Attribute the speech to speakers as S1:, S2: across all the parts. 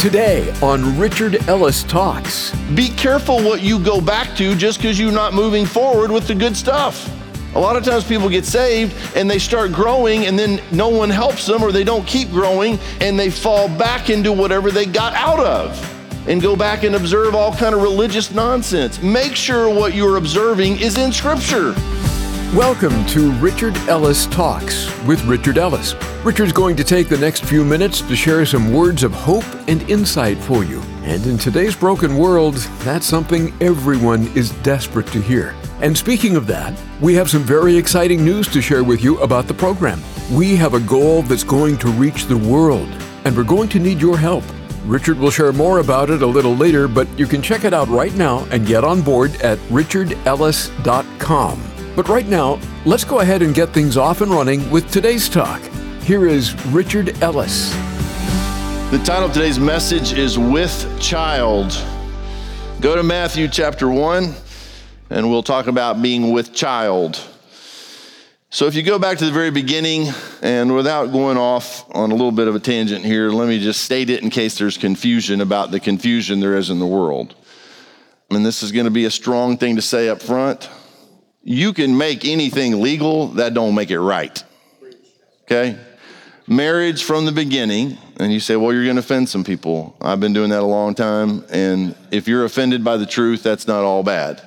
S1: Today on Richard Ellis Talks.
S2: Be careful what you go back to just because you're not moving forward with the good stuff. A lot of times people get saved and they start growing and then no one helps them, or they don't keep growing and they fall back into whatever they got out of and go back and observe all kind of religious nonsense. Make sure what you're observing is in Scripture.
S1: Welcome to Richard Ellis Talks with Richard Ellis. Richard's going to take the next few minutes to share some words of hope and insight for you. And in today's broken world, that's something everyone is desperate to hear. And speaking of that, we have some very exciting news to share with you about the program. We have a goal that's going to reach the world, and we're going to need your help. Richard will share more about it a little later, but you can check it out right now and get on board at richardellis.com. But right now, let's go ahead and get things off and running with today's talk. Here is Richard Ellis.
S2: The title of today's message is With Child. Go to Matthew chapter 1, and we'll talk about being with child. So if you go back to the very beginning, and without going off on a little bit of a tangent here, let me just state it in case there's confusion about the confusion there is in the world. And this is going to be a strong thing to say up front. You can make anything legal, that don't make it right. Okay? Marriage from the beginning, and you say, well, you're going to offend some people. I've been doing that a long time, and if you're offended by the truth, that's not all bad.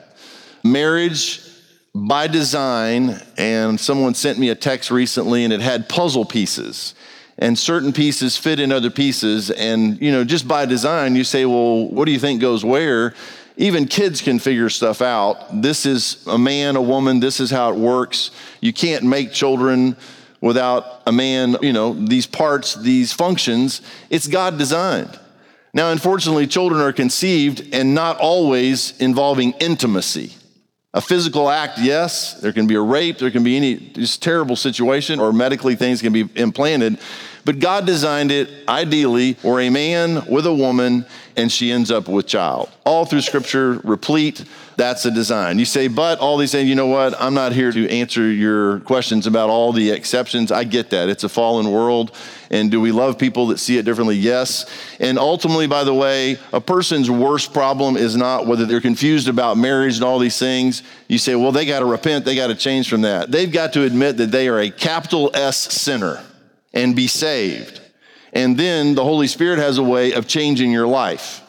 S2: Marriage by design, and someone sent me a text recently, and it had puzzle pieces, and certain pieces fit in other pieces, and just by design, you say, well, what do you think goes where? Even kids can figure stuff out. This is a man, a woman, this is how it works. You can't make children without a man, these parts, these functions. It's God designed. Now, unfortunately, children are conceived and not always involving intimacy. A physical act, yes. There can be a rape, there can be any just terrible situation, or medically things can be implanted. But God designed it ideally for a man with a woman, and she ends up with child. All through Scripture, replete, that's a design. You say, but all these things, you know what? I'm not here to answer your questions about all the exceptions. I get that. It's a fallen world. And do we love people that see it differently? Yes. And ultimately, by the way, a person's worst problem is not whether they're confused about marriage and all these things. You say, well, they got to repent. They got to change from that. They've got to admit that they are a capital S sinner and be saved. And then the Holy Spirit has a way of changing your life.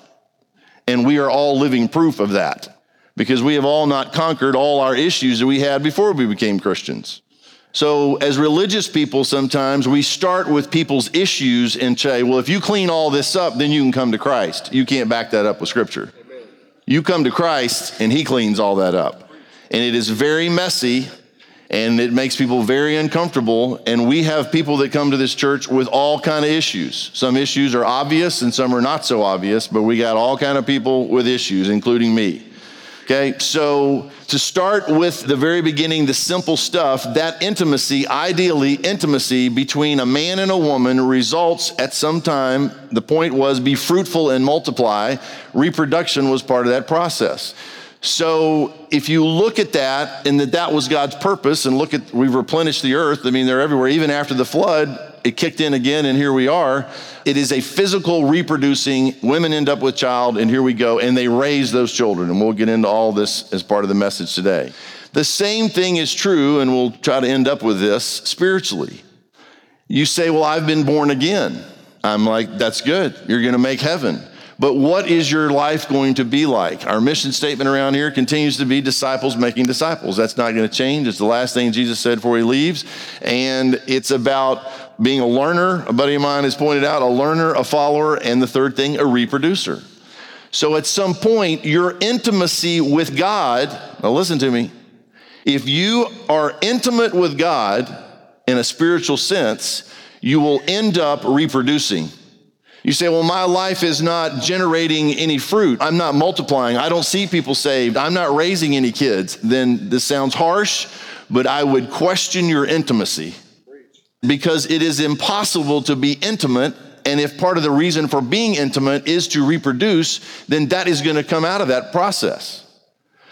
S2: And we are all living proof of that, because we have all not conquered all our issues that we had before we became Christians. So as religious people, sometimes we start with people's issues and say, well, if you clean all this up, then you can come to Christ. You can't back that up with Scripture. Amen. You come to Christ and He cleans all that up. And it is very messy, and it makes people very uncomfortable. And we have people that come to this church with all kind of issues. Some issues are obvious and some are not so obvious, but we got all kind of people with issues, including me. Okay, so to start with the very beginning, the simple stuff, that intimacy, ideally intimacy between a man and a woman results at some time, the point was be fruitful and multiply. Reproduction was part of that process. So if you look at that and that was God's purpose, and look at, we've replenished the earth. I mean, they're everywhere. Even after the flood, it kicked in again, and here we are. It is a physical reproducing. Women end up with child, and here we go, and they raise those children. And we'll get into all this as part of the message today. The same thing is true, and we'll try to end up with this spiritually. You say, well, I've been born again. I'm like, that's good. You're going to make heaven. But what is your life going to be like? Our mission statement around here continues to be disciples making disciples. That's not going to change. It's the last thing Jesus said before He leaves. And it's about being a learner. A buddy of mine has pointed out, a learner, a follower, and the third thing, a reproducer. So at some point, your intimacy with God, now listen to me, if you are intimate with God in a spiritual sense, you will end up reproducing. You say, well, my life is not generating any fruit. I'm not multiplying. I don't see people saved. I'm not raising any kids. Then this sounds harsh, but I would question your intimacy, because it is impossible to be intimate. And if part of the reason for being intimate is to reproduce, then that is going to come out of that process.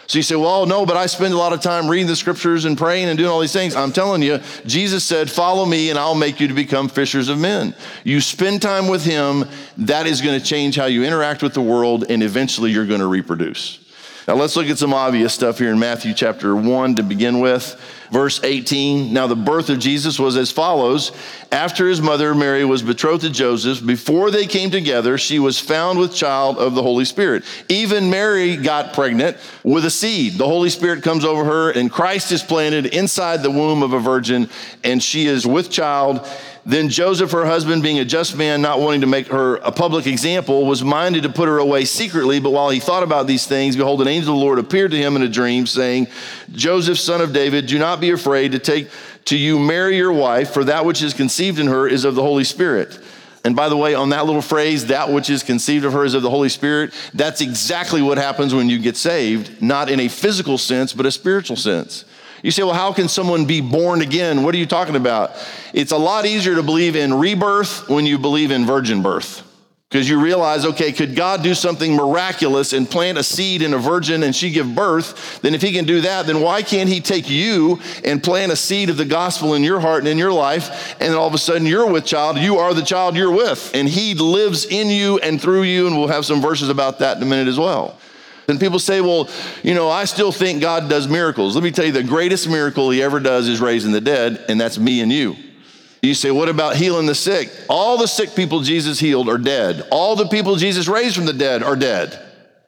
S2: So you say, well, no, but I spend a lot of time reading the scriptures and praying and doing all these things. I'm telling you, Jesus said, follow me and I'll make you to become fishers of men. You spend time with him, that is going to change how you interact with the world, and eventually you're going to reproduce. Now let's look at some obvious stuff here in Matthew chapter 1 to begin with. Verse 18, now the birth of Jesus was as follows. After his mother Mary was betrothed to Joseph, before they came together, she was found with child of the Holy Spirit. Even Mary got pregnant with a seed. The Holy Spirit comes over her, and Christ is planted inside the womb of a virgin, and she is with child. Then Joseph, her husband, being a just man, not wanting to make her a public example, was minded to put her away secretly. But while he thought about these things, behold, an angel of the Lord appeared to him in a dream, saying, Joseph, son of David, do not be afraid to take to you Mary your wife, for that which is conceived in her is of the Holy Spirit. And by the way, on that little phrase, that which is conceived of her is of the Holy Spirit, that's exactly what happens when you get saved, not in a physical sense, but a spiritual sense. You say, well, how can someone be born again? What are you talking about? It's a lot easier to believe in rebirth when you believe in virgin birth. Because you realize, okay, could God do something miraculous and plant a seed in a virgin and she give birth? Then if he can do that, then why can't he take you and plant a seed of the gospel in your heart and in your life, and then all of a sudden you're with child, you are the child you're with, and he lives in you and through you, and we'll have some verses about that in a minute as well. And people say, well, I still think God does miracles. Let me tell you, the greatest miracle he ever does is raising the dead, and that's me and you. You say, what about healing the sick? All the sick people Jesus healed are dead. All the people Jesus raised from the dead are dead.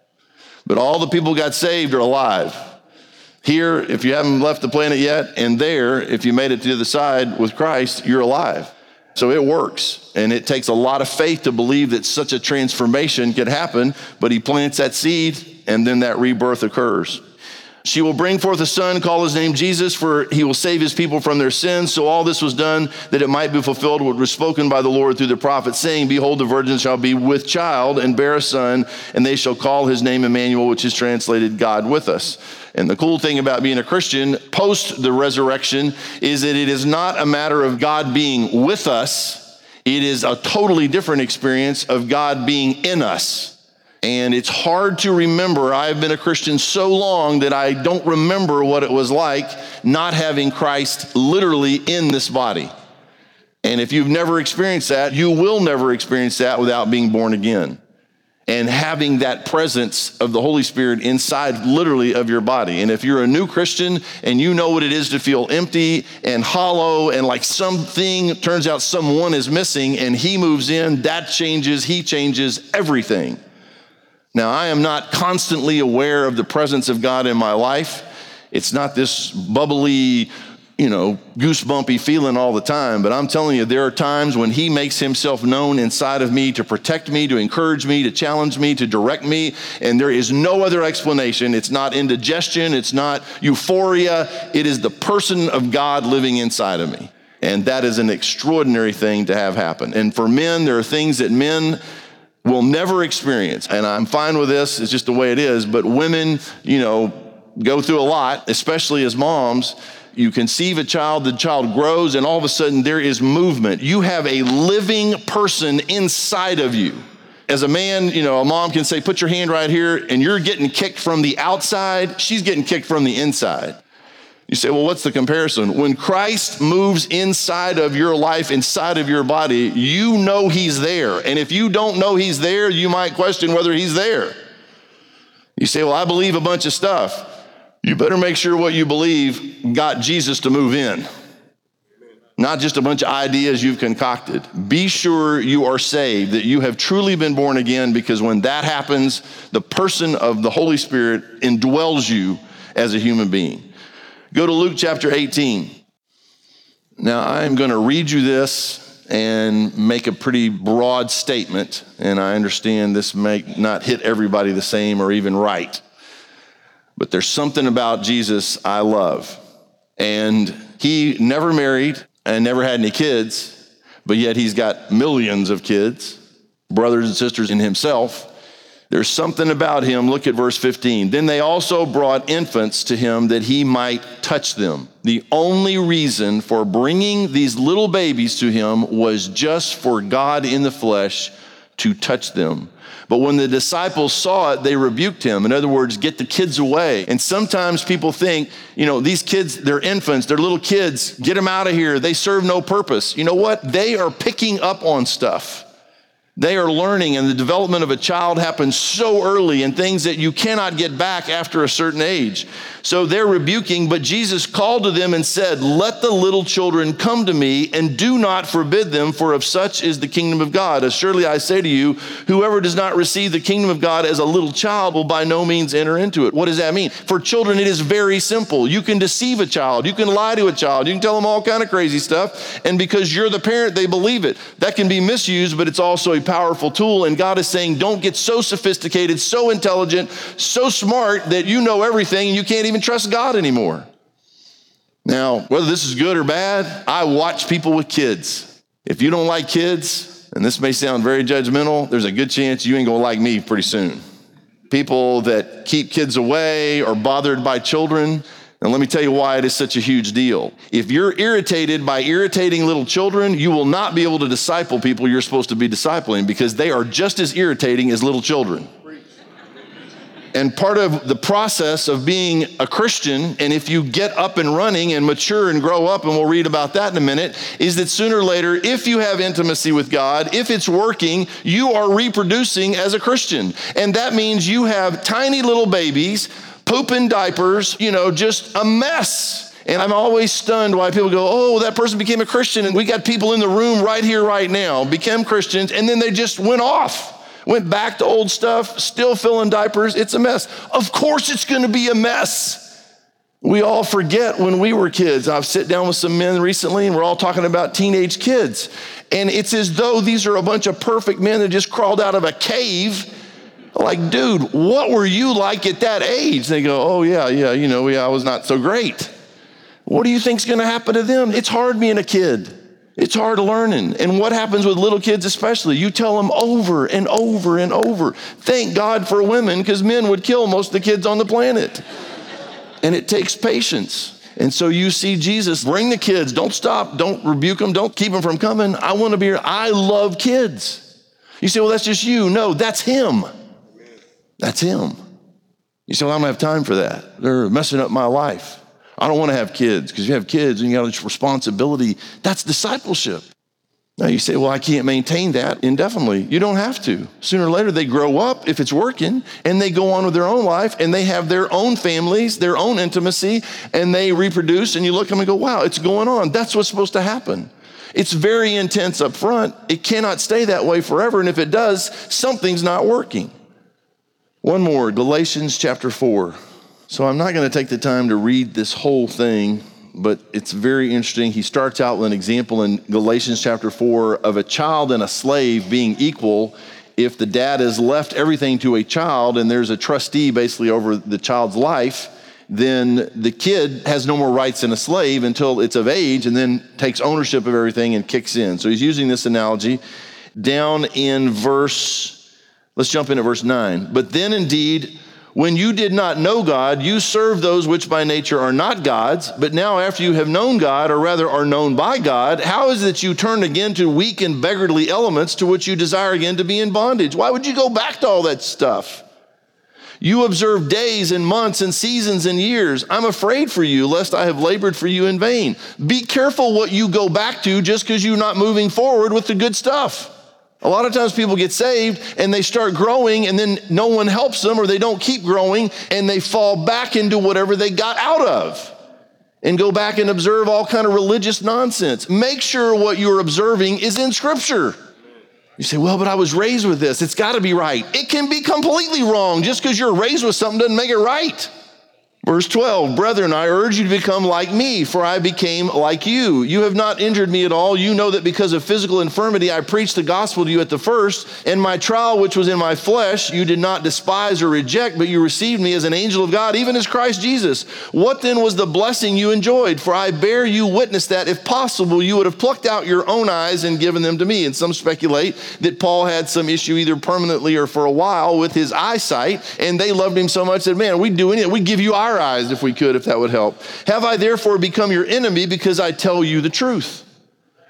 S2: But all the people who got saved are alive. Here, if you haven't left the planet yet, and there, if you made it to the other side with Christ, you're alive. So it works, and it takes a lot of faith to believe that such a transformation could happen, but he plants that seed, and then that rebirth occurs. She will bring forth a son, call his name Jesus, for he will save his people from their sins. So all this was done that it might be fulfilled what was spoken by the Lord through the prophet, saying, behold, the virgin shall be with child and bear a son, and they shall call his name Emmanuel, which is translated God with us. And the cool thing about being a Christian post the resurrection is that it is not a matter of God being with us. It is a totally different experience of God being in us. And it's hard to remember. I've been a Christian so long that I don't remember what it was like not having Christ literally in this body. And if you've never experienced that, you will never experience that without being born again and having that presence of the Holy Spirit inside literally of your body. And if you're a new Christian and you know what it is to feel empty and hollow and like something, turns out someone is missing and he moves in, that changes, he changes everything. Now, I am not constantly aware of the presence of God in my life. It's not this bubbly, goosebumpy feeling all the time, but I'm telling you, there are times when he makes himself known inside of me to protect me, to encourage me, to challenge me, to direct me, and there is no other explanation. It's not indigestion, it's not euphoria, it is the person of God living inside of me. And that is an extraordinary thing to have happen. And for men, there are things that men will never experience. And I'm fine with this, it's just the way it is. But women, go through a lot, especially as moms. You conceive a child, the child grows, and all of a sudden there is movement. You have a living person inside of you. As a man, a mom can say, put your hand right here, and you're getting kicked from the outside, she's getting kicked from the inside. You say, well, what's the comparison? When Christ moves inside of your life, inside of your body, you know he's there. And if you don't know he's there, you might question whether he's there. You say, well, I believe a bunch of stuff. You better make sure what you believe got Jesus to move in. Not just a bunch of ideas you've concocted. Be sure you are saved, that you have truly been born again, because when that happens, the person of the Holy Spirit indwells you as a human being. Go to Luke chapter 18. Now, I'm going to read you this and make a pretty broad statement, and I understand this may not hit everybody the same or even right. But there's something about Jesus I love. And he never married and never had any kids, but yet he's got millions of kids, brothers and sisters in himself. There's something about him. Look at verse 15. Then they also brought infants to him that he might touch them. The only reason for bringing these little babies to him was just for God in the flesh to touch them. But when the disciples saw it, they rebuked him. In other words, get the kids away. And sometimes people think, these kids, they're infants, they're little kids, get them out of here. They serve no purpose. You know what? They are picking up on stuff. They are learning, and the development of a child happens so early, and things that you cannot get back after a certain age. So they're rebuking, but Jesus called to them and said, "Let the little children come to me, and do not forbid them, for of such is the kingdom of God. Assuredly I say to you, whoever does not receive the kingdom of God as a little child will by no means enter into it." What does that mean? For children, it is very simple. You can deceive a child. You can lie to a child. You can tell them all kind of crazy stuff, and because you're the parent, they believe it. That can be misused, but it's also a powerful tool, and God is saying, don't get so sophisticated, so intelligent, so smart that you know everything and you can't even trust God anymore. Now, whether this is good or bad, I watch people with kids. If you don't like kids, and this may sound very judgmental, there's a good chance you ain't gonna like me pretty soon. People that keep kids away or bothered by children. And let me tell you why it is such a huge deal. If you're irritated by irritating little children, you will not be able to disciple people you're supposed to be discipling, because they are just as irritating as little children. And part of the process of being a Christian, and if you get up and running and mature and grow up, and we'll read about that in a minute, is that sooner or later, if you have intimacy with God, if it's working, you are reproducing as a Christian. And that means you have tiny little babies, pooping diapers, just a mess. And I'm always stunned why people go, oh, that person became a Christian. And we got people in the room right here, right now, became Christians, and then they just went back to old stuff, still filling diapers. It's a mess. Of course it's going to be a mess. We all forget when we were kids. I've sat down with some men recently, and we're all talking about teenage kids. And it's as though these are a bunch of perfect men that just crawled out of a cave. Like, dude, what were you like at that age? They go, oh, yeah, I was not so great. What do you think's going to happen to them? It's hard being a kid. It's hard learning. And what happens with little kids especially? You tell them over and over and over. Thank God for women, because men would kill most of the kids on the planet. And it takes patience. And so you see Jesus, bring the kids. Don't stop. Don't rebuke them. Don't keep them from coming. I want to be here. I love kids. You say, well, that's just you. No, that's him. That's him. You say, well, I don't have time for that. They're messing up my life. I don't want to have kids, because if you have kids and you got this responsibility, that's discipleship. Now you say, well, I can't maintain that indefinitely. You don't have to. Sooner or later, they grow up, if it's working, and they go on with their own life, and they have their own families, their own intimacy, and they reproduce, and you look at them and go, wow, it's going on. That's what's supposed to happen. It's very intense up front. It cannot stay that way forever, and if it does, something's not working. One more, Galatians chapter 4. So I'm not going to take the time to read this whole thing, but it's very interesting. He starts out with an example in Galatians chapter 4 of a child and a slave being equal. If the dad has left everything to a child and there's a trustee basically over the child's life, then the kid has no more rights than a slave until it's of age, and then takes ownership of everything and kicks in. So he's using this analogy down in let's jump into verse 9. But then indeed, when you did not know God, you served those which by nature are not God's. But now after you have known God, or rather are known by God, how is it that you turn again to weak and beggarly elements to which you desire again to be in bondage? Why would you go back to all that stuff? You observe days and months and seasons and years. I'm afraid for you, lest I have labored for you in vain. Be careful what you go back to just because you're not moving forward with the good stuff. A lot of times people get saved and they start growing, and then no one helps them, or they don't keep growing, and they fall back into whatever they got out of and go back and observe all kind of religious nonsense. Make sure what you're observing is in Scripture. You say, well, but I was raised with this. It's got to be right. It can be completely wrong. Just because you're raised with something doesn't make it right. Verse 12, brethren, I urge you to become like me, for I became like you. You have not injured me at all. You know that because of physical infirmity, I preached the gospel to you at the first, and my trial, which was in my flesh, you did not despise or reject, but you received me as an angel of God, even as Christ Jesus. What then was the blessing you enjoyed? For I bear you witness that, if possible, you would have plucked out your own eyes and given them to me. And some speculate that Paul had some issue either permanently or for a while with his eyesight, and they loved him so much that, man, we'd do anything. We'd give you our eyes if we could, if that would help. Have I therefore become your enemy because I tell you the truth?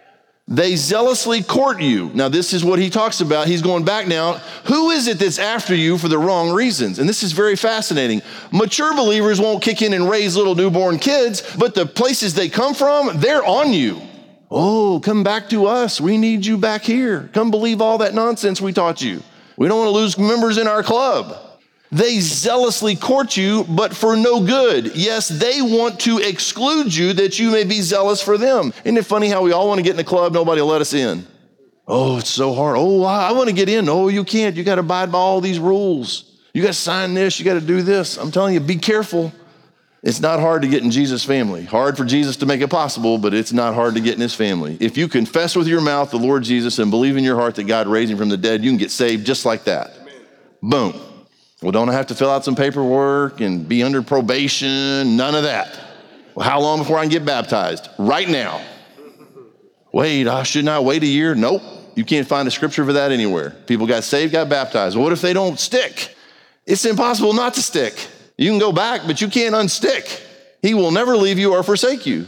S2: They zealously court you. Now, this is what he talks about. He's going back now. Who is it that's after you for the wrong reasons? And this is very fascinating. Mature believers won't kick in and raise little newborn kids, but the places they come from, they're on you. Oh, come back to us. We need you back here. Come believe all that nonsense we taught you. We don't want to lose members in our club. They zealously court you, but for no good. Yes, they want to exclude you that you may be zealous for them. Isn't it funny how we all want to get in the club, nobody will let us in? Oh, it's so hard. Oh, I want to get in. Oh, you can't. You got to abide by all these rules. You got to sign this. You got to do this. I'm telling you, be careful. It's not hard to get in Jesus' family. Hard for Jesus to make it possible, but it's not hard to get in his family. If you confess with your mouth the Lord Jesus and believe in your heart that God raised him from the dead, you can get saved just like that. Amen. Boom. Well, don't I have to fill out some paperwork and be under probation? None of that. Well, how long before I can get baptized? Right now. Wait, I should not wait a year? Nope. You can't find a scripture for that anywhere. People got saved, got baptized. Well, what if they don't stick? It's impossible not to stick. You can go back, but you can't unstick. He will never leave you or forsake you.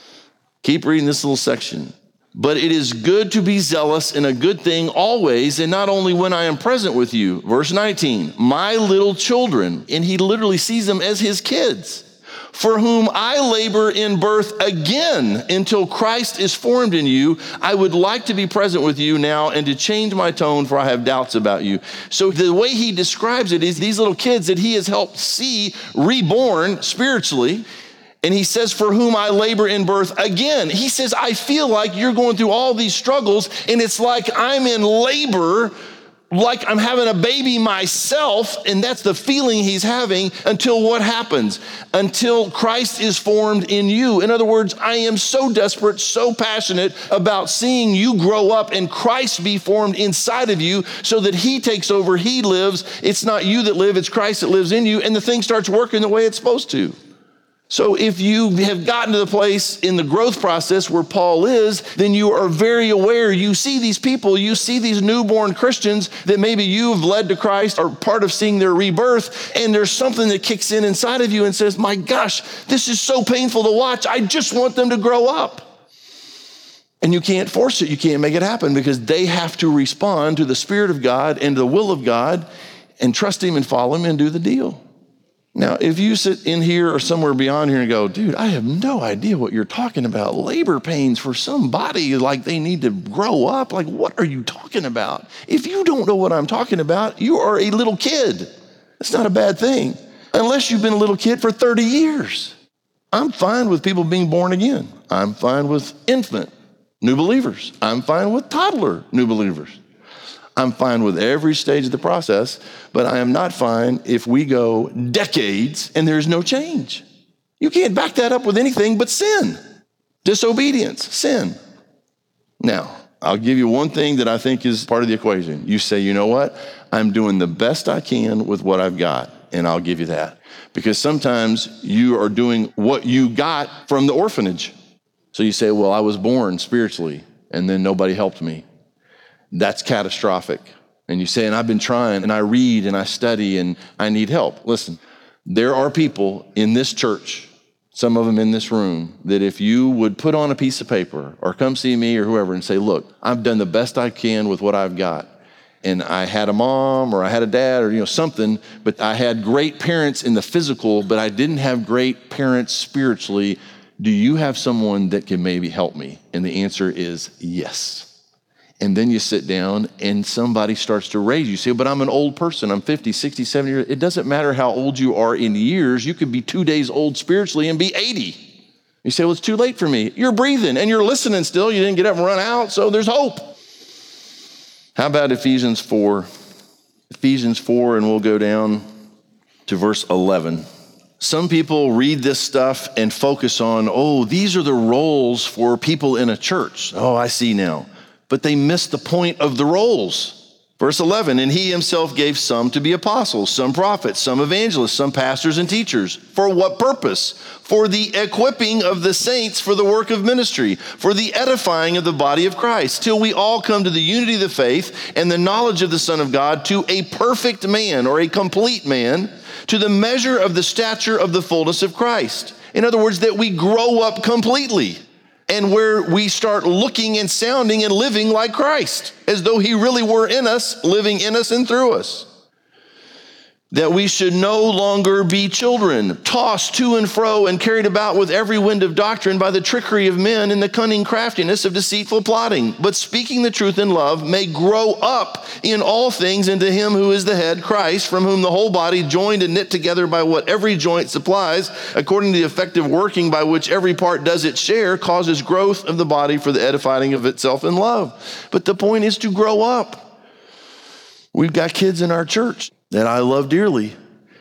S2: Keep reading this little section. But it is good to be zealous in a good thing always, and not only when I am present with you. Verse 19, my little children, and he literally sees them as his kids, for whom I labor in birth again until Christ is formed in you. I would like to be present with you now and to change my tone, for I have doubts about you. So the way he describes it is these little kids that he has helped see reborn spiritually. And he says, for whom I labor in birth again. He says, I feel like you're going through all these struggles and it's like I'm in labor, like I'm having a baby myself. And that's the feeling he's having until what happens? Until Christ is formed in you. In other words, I am so desperate, so passionate about seeing you grow up and Christ be formed inside of you so that he takes over, he lives. It's not you that live, it's Christ that lives in you. And the thing starts working the way it's supposed to. So if you have gotten to the place in the growth process where Paul is, then you are very aware. You see these people, you see these newborn Christians that maybe you've led to Christ or part of seeing their rebirth, and there's something that kicks in inside of you and says, my gosh, this is so painful to watch. I just want them to grow up. And you can't force it. You can't make it happen because they have to respond to the Spirit of God and to the will of God and trust him and follow him and do the deal. Now, if you sit in here or somewhere beyond here and go, dude, I have no idea what you're talking about. Labor pains for somebody, like they need to grow up. Like, what are you talking about? If you don't know what I'm talking about, you are a little kid. That's not a bad thing, unless you've been a little kid for 30 years. I'm fine with people being born again. I'm fine with infant new believers. I'm fine with toddler new believers. I'm fine with every stage of the process, but I am not fine if we go decades and there's no change. You can't back that up with anything but sin, disobedience, sin. Now, I'll give you one thing that I think is part of the equation. You say, you know what? I'm doing the best I can with what I've got, and I'll give you that. Because sometimes you are doing what you got from the orphanage. So you say, well, I was born spiritually, and then nobody helped me. That's catastrophic. And you say, and I've been trying, and I read, and I study, and I need help. Listen, there are people in this church, some of them in this room, that if you would put on a piece of paper or come see me or whoever and say, look, I've done the best I can with what I've got. And I had a mom or I had a dad or something, but I had great parents in the physical, but I didn't have great parents spiritually. Do you have someone that can maybe help me? And the answer is yes. And then you sit down and somebody starts to raise you. You say, but I'm an old person. I'm 50, 60, 70 years. It doesn't matter how old you are in years. You could be 2 days old spiritually and be 80. You say, well, it's too late for me. You're breathing and you're listening still. You didn't get up and run out, so there's hope. How about Ephesians 4? Ephesians 4, and we'll go down to verse 11. Some people read this stuff and focus on, oh, these are the roles for people in a church. Oh, I see now. But they missed the point of the roles. Verse 11, and he himself gave some to be apostles, some prophets, some evangelists, some pastors and teachers. For what purpose? For the equipping of the saints for the work of ministry, for the edifying of the body of Christ, till we all come to the unity of the faith and the knowledge of the Son of God, to a perfect man or a complete man, to the measure of the stature of the fullness of Christ. In other words, that we grow up completely. and where we start looking and sounding and living like Christ, as though he really were in us, living in us and through us. That we should no longer be children, tossed to and fro and carried about with every wind of doctrine by the trickery of men and the cunning craftiness of deceitful plotting, but speaking the truth in love may grow up in all things into him who is the head, Christ, from whom the whole body, joined and knit together by what every joint supplies, according to the effective working by which every part does its share, causes growth of the body for the edifying of itself in love. But the point is to grow up. We've got kids in our church that I love dearly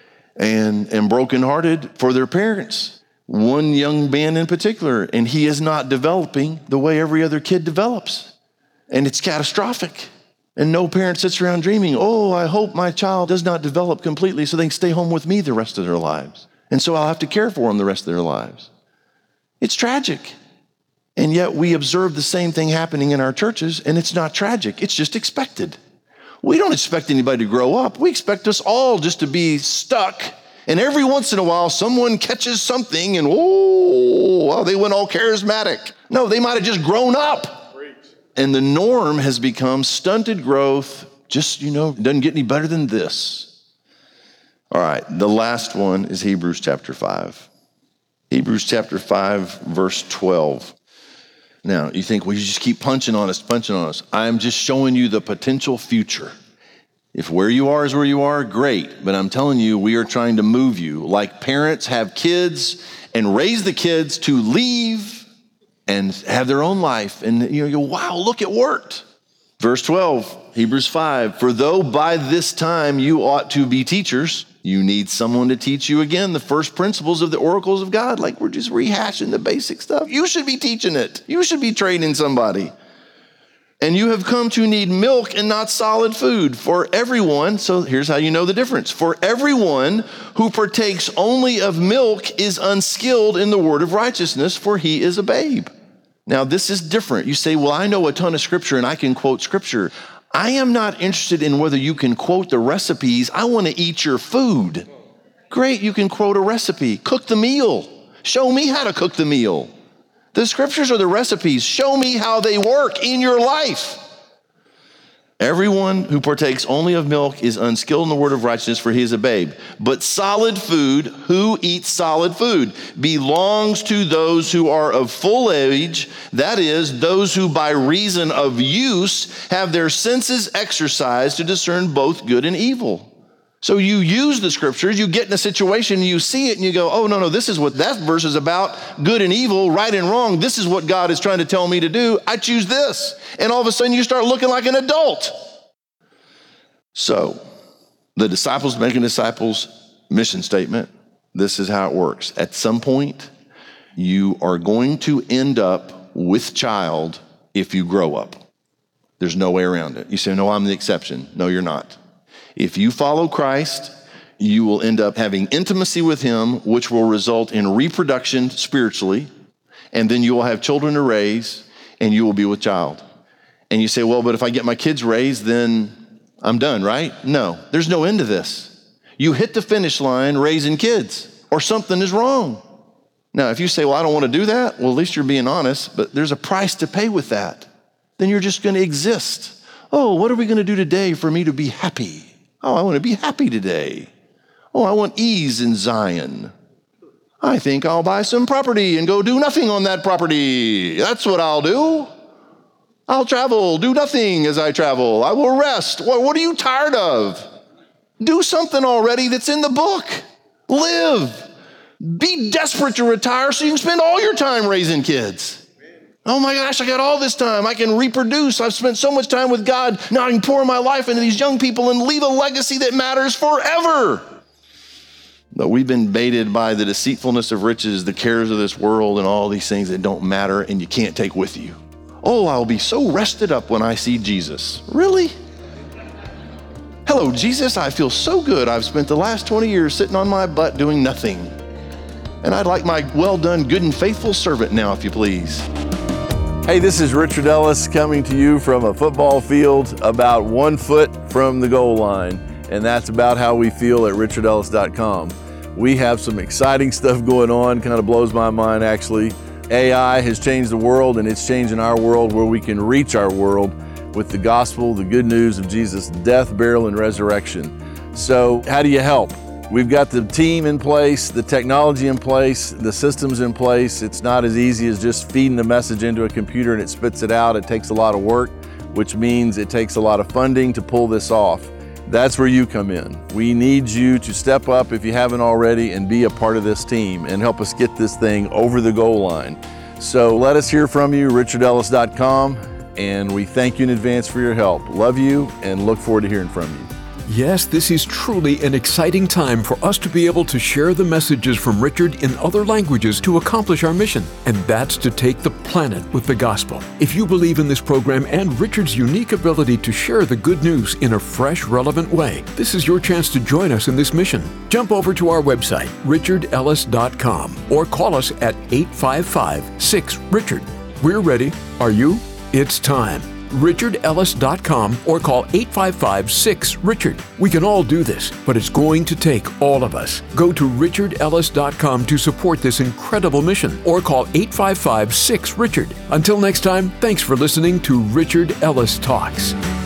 S2: and am brokenhearted for their parents. One young man in particular, and he is not developing the way every other kid develops. And it's catastrophic. And no parent sits around dreaming, oh, I hope my child does not develop completely so they can stay home with me the rest of their lives. And so I'll have to care for them the rest of their lives. It's tragic. And yet we observe the same thing happening in our churches, and it's not tragic. It's just expected. We don't expect anybody to grow up. We expect us all just to be stuck. And every once in a while, someone catches something and, oh, well, they went all charismatic. No, they might have just grown up. And the norm has become stunted growth. Just, doesn't get any better than this. All right, the last one is Hebrews chapter 5. Hebrews chapter 5, verse 12. Now, you think, well, you just keep punching on us. I'm just showing you the potential future. If where you are is where you are, great. But I'm telling you, we are trying to move you. Like parents have kids and raise the kids to leave and have their own life. And you go, wow, look, it worked. Verse 12, Hebrews 5, for though by this time you ought to be teachers, you need someone to teach you again the first principles of the oracles of God. Like we're just rehashing the basic stuff. You should be teaching it. You should be training somebody. And you have come to need milk and not solid food for everyone. So here's how you know the difference. For everyone who partakes only of milk is unskilled in the word of righteousness, for he is a babe. Now this is different. You say, well, I know a ton of scripture and I can quote scripture. I am not interested in whether you can quote the recipes. I want to eat your food. Great, you can quote a recipe. Cook the meal. Show me how to cook the meal. The scriptures are the recipes. Show me how they work in your life. Everyone who partakes only of milk is unskilled in the word of righteousness, for he is a babe. But solid food, who eats solid food, belongs to those who are of full age, that is, those who by reason of use have their senses exercised to discern both good and evil. So you use the scriptures, you get in a situation, you see it, and you go, oh, no, this is what that verse is about, good and evil, right and wrong. This is what God is trying to tell me to do. I choose this. And all of a sudden you start looking like an adult. So the disciples making disciples mission statement, this is how it works. At some point, you are going to end up with child if you grow up. There's no way around it. You say, no, I'm the exception. No, you're not. If you follow Christ, you will end up having intimacy with him, which will result in reproduction spiritually, and then you will have children to raise, and you will be with child. And you say, well, but if I get my kids raised, then I'm done, right? No, there's no end to this. You hit the finish line raising kids, or something is wrong. Now, if you say, well, I don't want to do that, well, at least you're being honest, but there's a price to pay with that. Then you're just going to exist. Oh, what are we going to do today for me to be happy? Oh, I want to be happy today. Oh, I want ease in Zion. I think I'll buy some property and go do nothing on that property. That's what I'll do. I'll travel, do nothing as I travel. I will rest. What are you tired of? Do something already that's in the book. Live. Be desperate to retire so you can spend all your time raising kids. Oh my gosh, I got all this time. I can reproduce. I've spent so much time with God. Now I can pour my life into these young people and leave a legacy that matters forever. But we've been baited by the deceitfulness of riches, the cares of this world, and all these things that don't matter and you can't take with you. Oh, I'll be so rested up when I see Jesus. Really? Hello, Jesus, I feel so good. I've spent the last 20 years sitting on my butt doing nothing. And I'd like my well done, good and faithful servant now, if you please.
S3: Hey, this is Richard Ellis coming to you from a football field about 1 foot from the goal line. And that's about how we feel at richardellis.com. We have some exciting stuff going on, kind of blows my mind actually. AI has changed the world, and it's changing our world where we can reach our world with the gospel, the good news of Jesus' death, burial, and resurrection. So how do you help? We've got the team in place, the technology in place, the systems in place. It's not as easy as just feeding the message into a computer and it spits it out. It takes a lot of work, which means it takes a lot of funding to pull this off. That's where you come in. We need you to step up if you haven't already and be a part of this team and help us get this thing over the goal line. So let us hear from you, richardellis.com, and we thank you in advance for your help. Love you and look forward to hearing from you.
S1: Yes, this is truly an exciting time for us to be able to share the messages from Richard in other languages to accomplish our mission, and that's to take the planet with the gospel. If you believe in this program and Richard's unique ability to share the good news in a fresh, relevant way, this is your chance to join us in this mission. Jump over to our website, richardellis.com, or call us at 855-6-RICHARD. We're ready. Are you? It's time. richardellis.com or call 855-6-RICHARD. We can all do this, but it's going to take all of us. Go to richardellis.com to support this incredible mission or call 855-6-RICHARD. Until next time, thanks for listening to Richard Ellis Talks.